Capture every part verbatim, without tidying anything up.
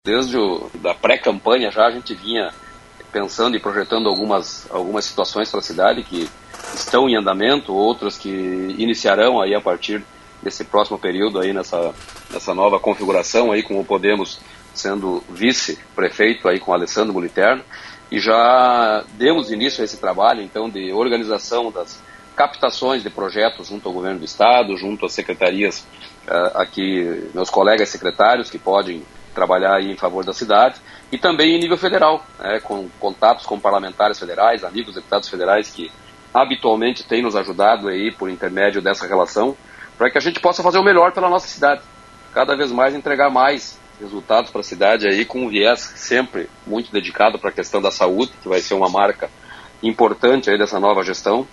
Desde o, da pré-campanha já a gente vinha pensando e projetando algumas, algumas situações para a cidade que estão em andamento, outras que iniciarão aí a partir desse próximo período aí nessa, nessa nova configuração aí com o Podemos sendo vice-prefeito aí com o Alessandro Moliterno, e já demos início a esse trabalho então de organização das captações de projetos junto ao governo do estado, junto às secretarias uh, aqui, meus colegas secretários que podem trabalhar aí em favor da cidade, e também em nível federal, né, com contatos com parlamentares federais, amigos deputados federais que habitualmente têm nos ajudado aí por intermédio dessa relação, para que a gente possa fazer o melhor pela nossa cidade, cada vez mais entregar mais resultados para a cidade aí com um viés sempre muito dedicado para a questão da saúde, que vai ser uma marca importante aí dessa nova gestão,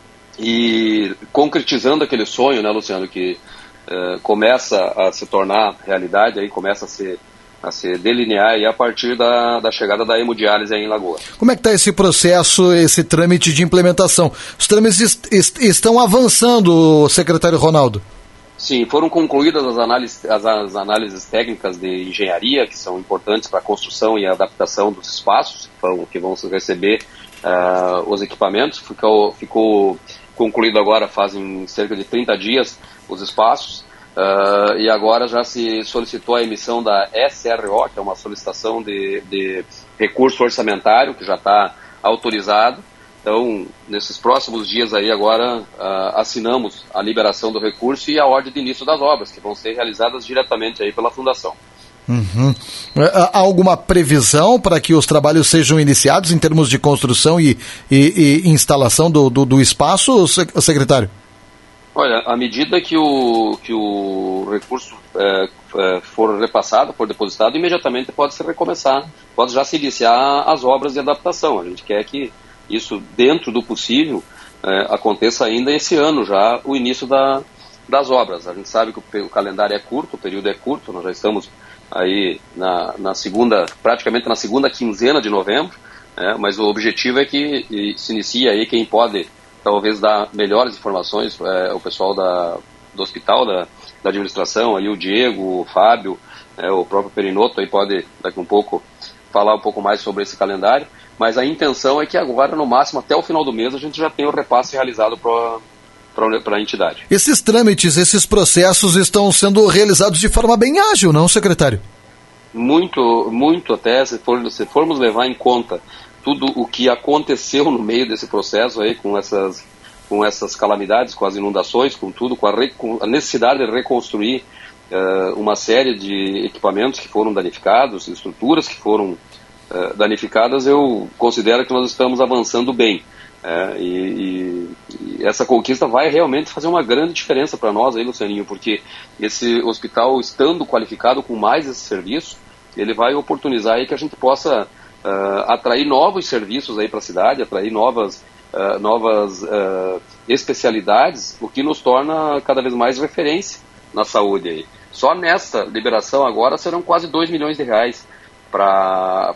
e concretizando aquele sonho, né, Luciano, que uh, começa a se tornar realidade, aí começa a ser a se delinear aí a partir da, da chegada da hemodiálise aí em Lagoa. Como é que está esse processo, esse trâmite de implementação? Os trâmites est- est- estão avançando, secretário Ronaldo? Sim, foram concluídas as análises, as, as análises técnicas de engenharia, que são importantes para a construção e a adaptação dos espaços, que vão, que vão receber uh, os equipamentos. Ficou, ficou concluído agora, fazem cerca de trinta dias, os espaços. Uh, e agora já se solicitou a emissão da S R O, que é uma solicitação de, de recurso orçamentário, que já está autorizado. Então, nesses próximos dias aí agora, uh, assinamos a liberação do recurso e a ordem de início das obras, que vão ser realizadas diretamente aí pela Fundação. Uhum. Há alguma previsão para que os trabalhos sejam iniciados em termos de construção e, e, e instalação do, do, do espaço, secretário? Olha, à medida que o, que o recurso é, é, for repassado, for depositado, imediatamente pode se recomeçar, pode já se iniciar as obras de adaptação. A gente quer que isso, dentro do possível, é, aconteça ainda esse ano já, o início da, das obras. A gente sabe que o, o calendário é curto, o período é curto, nós já estamos aí na, na segunda, praticamente na segunda quinzena de novembro, é, mas o objetivo é que e, se inicie aí quem pode talvez dar melhores informações, é, o pessoal da, do hospital, da, da administração, aí o Diego, o Fábio, é, o próprio Perinoto aí pode daqui um pouco falar um pouco mais sobre esse calendário, mas a intenção é que agora, no máximo, até o final do mês, a gente já tenha o repasse realizado para a entidade. Esses trâmites, esses processos estão sendo realizados de forma bem ágil, não, secretário? Muito, muito até, se, for, se formos levar em conta tudo o que aconteceu no meio desse processo aí, com essas, com essas calamidades, com as inundações, com tudo, com a, re, com a necessidade de reconstruir uh, uma série de equipamentos que foram danificados, estruturas que foram uh, danificadas, eu considero que nós estamos avançando bem. Uh, e, e, e essa conquista vai realmente fazer uma grande diferença para nós aí, Lucianinho, porque esse hospital, estando qualificado com mais esse serviço, ele vai oportunizar aí que a gente possa Uh, atrair novos serviços aí para a cidade, atrair novas, uh, novas uh, especialidades, o que nos torna cada vez mais referência na saúde aí. Só nessa liberação agora serão quase dois milhões de reais para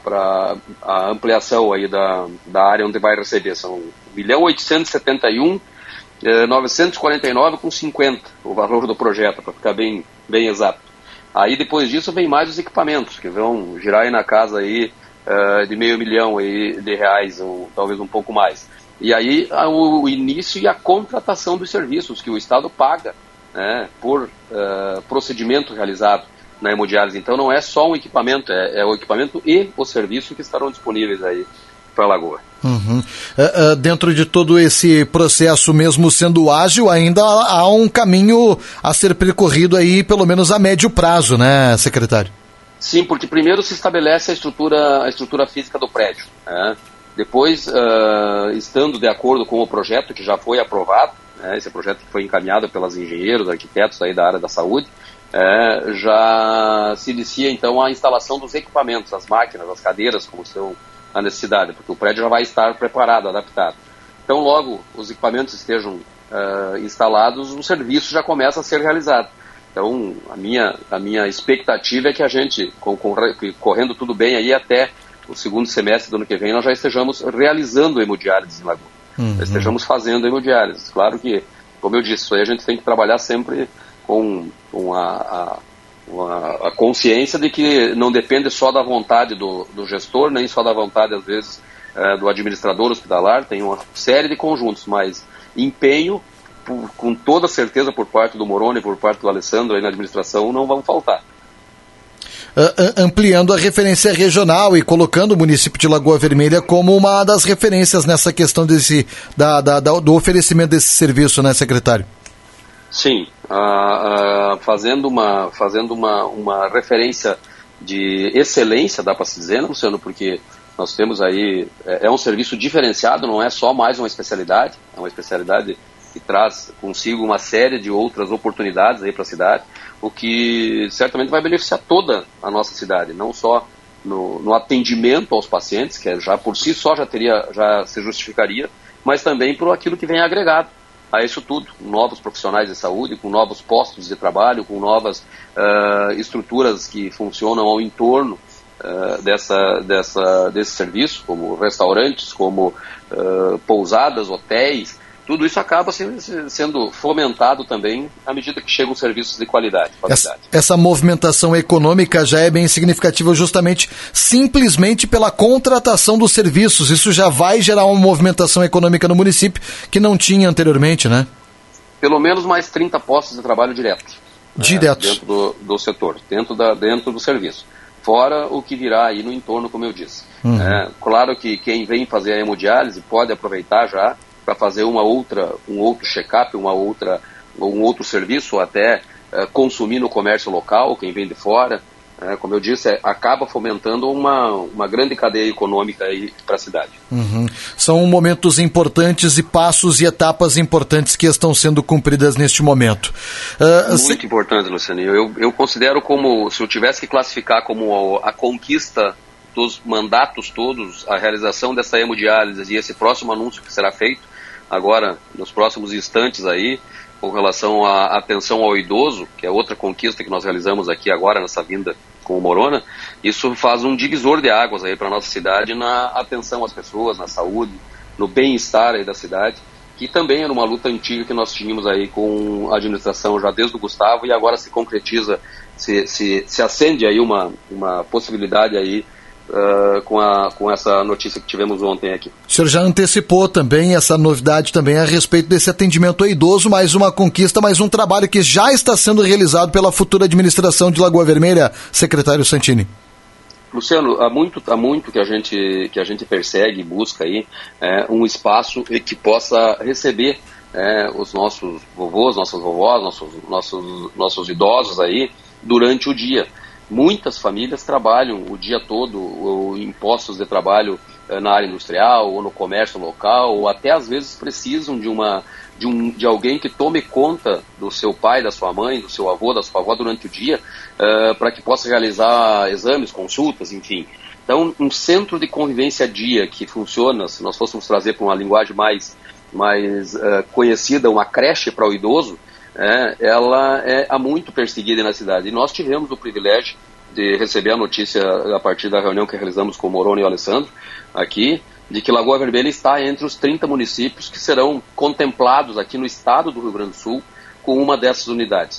a ampliação aí da, da área onde vai receber. São um milhão oitocentos e setenta e um mil novecentos e quarenta e nove com cinquenta o valor do projeto, para ficar bem, bem exato. Aí depois disso vem mais os equipamentos, que vão girar aí na casa aí Uh, de meio milhão aí de reais, ou talvez um pouco mais. E aí o, o início e a contratação dos serviços que o Estado paga, né, por uh, procedimento realizado na hemodiálise. Então não é só um equipamento, é, é o equipamento e o serviço que estarão disponíveis aí para a Lagoa. Uhum. Uh, uh, dentro de todo esse processo, mesmo sendo ágil, ainda há um caminho a ser percorrido aí, pelo menos a médio prazo, né, secretário? Sim, porque primeiro se estabelece a estrutura, a estrutura física do prédio, né? Depois, uh, estando de acordo com o projeto que já foi aprovado, né, esse projeto que foi encaminhado pelos engenheiros, arquitetos aí da área da saúde, é, já se inicia então a instalação dos equipamentos, as máquinas, as cadeiras, como são a necessidade, porque o prédio já vai estar preparado, adaptado. Então logo os equipamentos estejam uh, instalados, o serviço já começa a ser realizado. Então, a minha, a minha expectativa é que a gente, com, com, correndo tudo bem aí até o segundo semestre do ano que vem, nós já estejamos realizando hemodiálise em Lagoa. Uhum. Já estejamos fazendo hemodiálise. Claro que, como eu disse, isso aí a gente tem que trabalhar sempre com, com a, a, a, a consciência de que não depende só da vontade do, do gestor, nem só da vontade, às vezes, é, do administrador hospitalar, tem uma série de conjuntos, mas empenho, por, com toda certeza, por parte do Moroni e por parte do Alessandro aí na administração, não vão faltar. Uh, ampliando a referência regional e colocando o município de Lagoa Vermelha como uma das referências nessa questão desse, da, da, da, do oferecimento desse serviço, né, secretário? Sim, uh, uh, fazendo, uma, fazendo uma, uma referência de excelência, dá para se dizer, não, Luciano, porque nós temos aí, é, é um serviço diferenciado, não é só mais uma especialidade, é uma especialidade que traz consigo uma série de outras oportunidades aí para a cidade, o que certamente vai beneficiar toda a nossa cidade, não só no, no atendimento aos pacientes, que já por si só já teria, já se justificaria, mas também por aquilo que vem agregado a isso tudo, com novos profissionais de saúde, com novos postos de trabalho, com novas uh, estruturas que funcionam ao entorno uh, dessa, dessa, desse serviço, como restaurantes, como uh, pousadas, hotéis. Tudo isso acaba sendo fomentado também à medida que chegam serviços de qualidade. Essa, essa movimentação econômica já é bem significativa justamente, simplesmente pela contratação dos serviços. Isso já vai gerar uma movimentação econômica no município que não tinha anteriormente, né? Pelo menos mais trinta postos de trabalho direto. Direto. Né, dentro do, do setor, dentro, da, dentro do serviço. Fora o que virá aí no entorno, como eu disse. Uhum. É, claro que quem vem fazer a hemodiálise pode aproveitar já para fazer uma outra, um outro check-up, uma outra, um outro serviço, ou até uh, consumir no comércio local, quem vem de fora. Uh, como eu disse, é, acaba fomentando uma, uma grande cadeia econômica para a cidade. Uhum. São momentos importantes e passos e etapas importantes que estão sendo cumpridas neste momento. Uh, Muito se... importante, Lucianinho. Eu, eu considero como, se eu tivesse que classificar como a, a conquista dos mandatos todos, a realização dessa hemodiálise e esse próximo anúncio que será feito agora, nos próximos instantes aí, com relação à atenção ao idoso, que é outra conquista que nós realizamos aqui agora nessa vinda com o Morona, isso faz um divisor de águas aí para a nossa cidade na atenção às pessoas, na saúde, no bem-estar aí da cidade, que também era uma luta antiga que nós tínhamos aí com a administração já desde o Gustavo, e agora se concretiza, se, se, se acende aí uma, uma possibilidade aí Uh, com, a, com essa notícia que tivemos ontem aqui. O senhor já antecipou também essa novidade também a respeito desse atendimento ao idoso, mais uma conquista, mais um trabalho que já está sendo realizado pela futura administração de Lagoa Vermelha, secretário Santini. Luciano, há muito, há muito que, a gente, que a gente persegue e busca aí é, um espaço que possa receber é, os nossos vovôs, nossas vovós, nossos, nossos, nossos idosos aí durante o dia. Muitas famílias trabalham o dia todo ou em postos de trabalho eh, na área industrial ou no comércio local, ou até às vezes precisam de, uma, de, um, de alguém que tome conta do seu pai, da sua mãe, do seu avô, da sua avó durante o dia, eh, para que possa realizar exames, consultas, enfim. Então, um centro de convivência dia que funciona, se nós fôssemos trazer para uma linguagem mais, mais uh, conhecida, uma creche para o idoso, É, ela é há muito perseguida na cidade. E nós tivemos o privilégio de receber a notícia a partir da reunião que realizamos com o Moroni e o Alessandro aqui, de que Lagoa Vermelha está entre os trinta municípios que serão contemplados aqui no estado do Rio Grande do Sul com uma dessas unidades.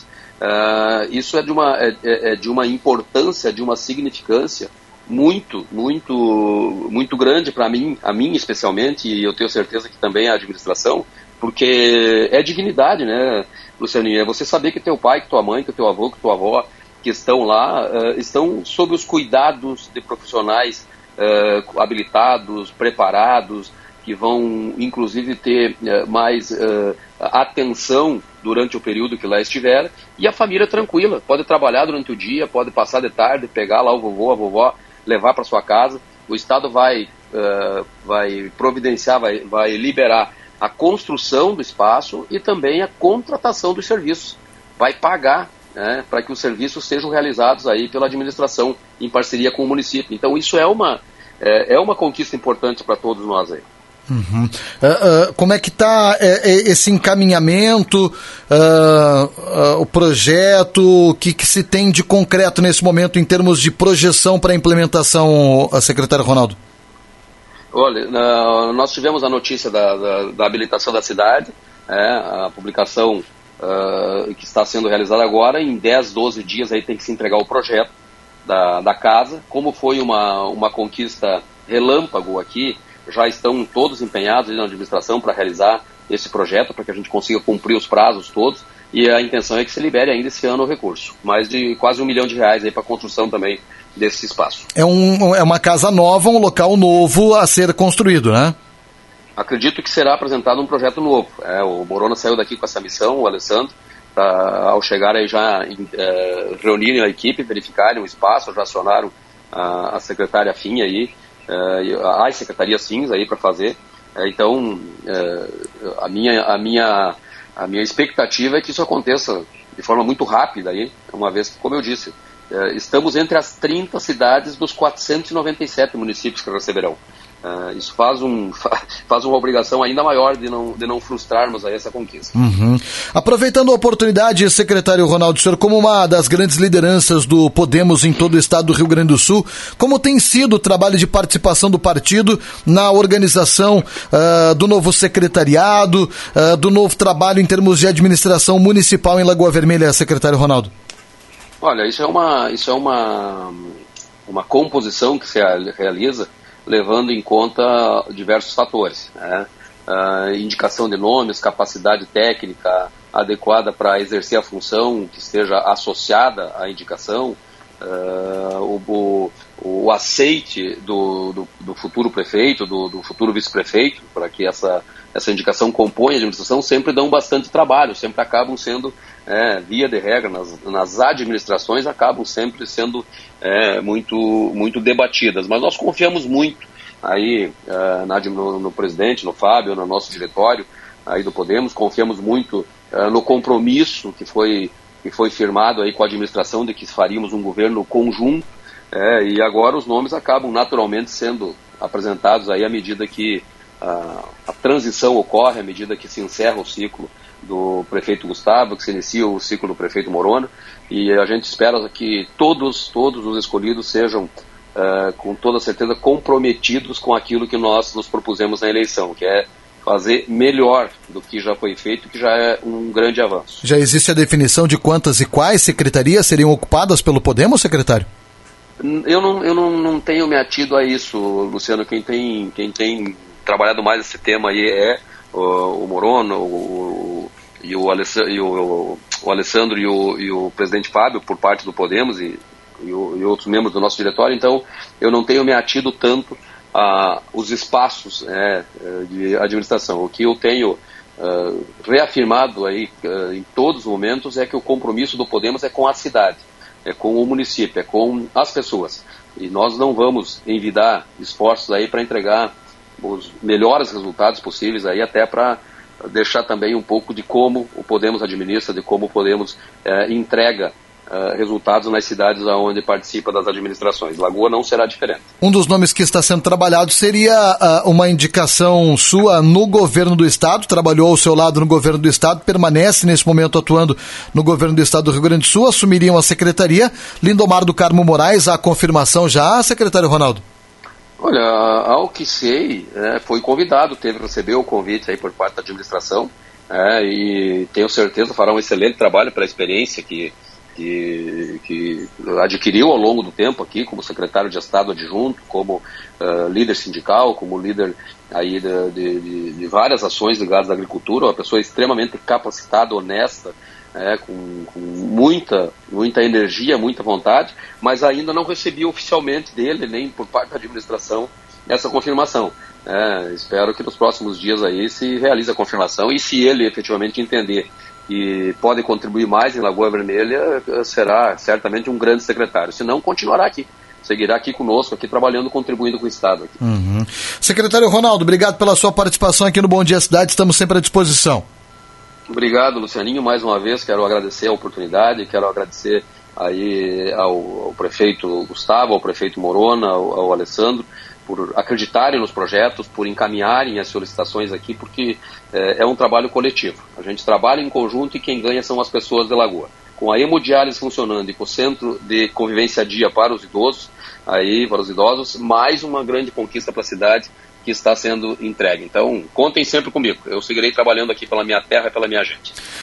Uh, isso é de, uma, é, é de uma importância, de uma significância muito, muito, muito grande para mim, a mim especialmente, e eu tenho certeza que também a administração, porque é dignidade, né, Lucianinho? É você saber que teu pai, que tua mãe, que teu avô, que tua avó, que estão lá, uh, estão sob os cuidados de profissionais uh, habilitados, preparados, que vão, inclusive, ter uh, mais uh, atenção durante o período que lá estiver, e a família tranquila, pode trabalhar durante o dia, pode passar de tarde, pegar lá o vovô, a vovó, levar para sua casa. O Estado vai, uh, vai providenciar, vai, vai liberar a construção do espaço e também a contratação dos serviços. Vai pagar, né, para que os serviços sejam realizados aí pela administração em parceria com o município. Então isso é uma, é, é uma conquista importante para todos nós aí. Uhum. Uh, uh, como é que está uh, esse encaminhamento, uh, uh, o projeto, o que, que se tem de concreto nesse momento em termos de projeção para a implementação, uh, secretário Ronaldo? Olha, uh, nós tivemos a notícia da, da, da habilitação da cidade, é, a publicação uh, que está sendo realizada agora. Em dez, doze dias aí tem que se entregar o projeto da, da casa. Como foi uma, uma conquista relâmpago aqui, já estão todos empenhados na administração para realizar esse projeto, para que a gente consiga cumprir os prazos todos, e a intenção é que se libere ainda esse ano o recurso. Mais de quase um milhão de reais aí para a construção também desse espaço. É, um, é uma casa nova, um local novo a ser construído, né? Acredito que será apresentado um projeto novo. É, o Morona saiu daqui com essa missão, o Alessandro, pra, ao chegar aí já é, reunirem a equipe, verificarem o espaço, já acionaram a, a secretária Fim aí, é, as secretarias Fins aí para fazer. É, então, é, a, minha, a, minha, a minha expectativa é que isso aconteça de forma muito rápida aí, uma vez que, como eu disse, é, estamos entre as trinta cidades dos quatrocentos e noventa e sete municípios que receberão. Uh, isso faz, um, faz uma obrigação ainda maior de não, de não frustrarmos aí essa conquista. Uhum. Aproveitando a oportunidade, secretário Ronaldo, o senhor, como uma das grandes lideranças do Podemos em todo o estado do Rio Grande do Sul, como tem sido o trabalho de participação do partido na organização uh, do novo secretariado, uh, do novo trabalho em termos de administração municipal em Lagoa Vermelha, secretário Ronaldo? Olha, isso é uma, isso é uma, uma composição que se realiza levando em conta diversos fatores, né? Uh, indicação de nomes, capacidade técnica adequada para exercer a função que esteja associada à indicação, uh, o, o, o aceite do, do, do futuro prefeito, do, do futuro vice-prefeito, para que essa, essa indicação componha a administração, sempre dão bastante trabalho, sempre acabam sendo, é, via de regra, nas, nas administrações, acabam sempre sendo é, muito, muito debatidas. Mas nós confiamos muito aí uh, na, no, no presidente, no Fábio, no nosso diretório aí do Podemos, confiamos muito uh, no compromisso que foi, que foi firmado aí com a administração de que faríamos um governo conjunto, é, e agora os nomes acabam naturalmente sendo apresentados aí à medida que uh, a transição ocorre, à medida que se encerra o ciclo do prefeito Gustavo, que se inicia o ciclo do prefeito Morona, e a gente espera que todos, todos os escolhidos sejam Uh, com toda certeza comprometidos com aquilo que nós nos propusemos na eleição, que é fazer melhor do que já foi feito, que já é um grande avanço. Já existe a definição de quantas e quais secretarias seriam ocupadas pelo Podemos, secretário? Eu não, eu não, não tenho me atido a isso, Luciano. Quem tem, quem tem trabalhado mais esse tema aí é o, o Morona, o, o, e, o Alessandro, e, o, o Alessandro e o, e o presidente Fábio, por parte do Podemos, e E, o, e outros membros do nosso diretório. Então eu não tenho me atido tanto a os espaços é, de administração. O que eu tenho uh, reafirmado aí uh, em todos os momentos é que o compromisso do Podemos é com a cidade, é com o município, é com as pessoas, e nós não vamos envidar esforços aí para entregar os melhores resultados possíveis aí, até para deixar também um pouco de como o Podemos administra, de como o Podemos uh, entrega Uh, resultados nas cidades onde participa das administrações. Lagoa não será diferente. Um dos nomes que está sendo trabalhado seria uh, uma indicação sua no governo do estado, trabalhou ao seu lado no governo do estado, permanece nesse momento atuando no governo do estado do Rio Grande do Sul, assumiriam a secretaria. Lindomar do Carmo Moraes, a confirmação já, secretário Ronaldo? Olha, ao que sei, é, foi convidado, teve, recebeu o convite aí por parte da administração, é, e tenho certeza fará um excelente trabalho pela experiência que Que, que adquiriu ao longo do tempo aqui como secretário de Estado adjunto, como uh, líder sindical, como líder aí de, de, de várias ações ligadas à agricultura, uma pessoa extremamente capacitada, honesta, é, com, com muita, muita energia, muita vontade, mas ainda não recebi oficialmente dele, nem por parte da administração, essa confirmação. É, espero que nos próximos dias aí se realize a confirmação, e se ele efetivamente entender que pode contribuir mais em Lagoa Vermelha, será certamente um grande secretário. Se não, continuará aqui. Seguirá aqui conosco, aqui trabalhando, contribuindo com o Estado. Aqui. Uhum. Secretário Ronaldo, obrigado pela sua participação aqui no Bom Dia Cidade, estamos sempre à disposição. Obrigado, Lucianinho, mais uma vez, quero agradecer a oportunidade, quero agradecer aí ao, ao prefeito Gustavo, ao prefeito Morona, ao, ao Alessandro, por acreditarem nos projetos, por encaminharem as solicitações aqui, porque é, é um trabalho coletivo. A gente trabalha em conjunto e quem ganha são as pessoas de Lagoa. Com a hemodiálise funcionando e com o Centro de Convivência Dia para os idosos, aí, para os idosos, mais uma grande conquista para a cidade que está sendo entregue. Então, contem sempre comigo. Eu seguirei trabalhando aqui pela minha terra e pela minha gente.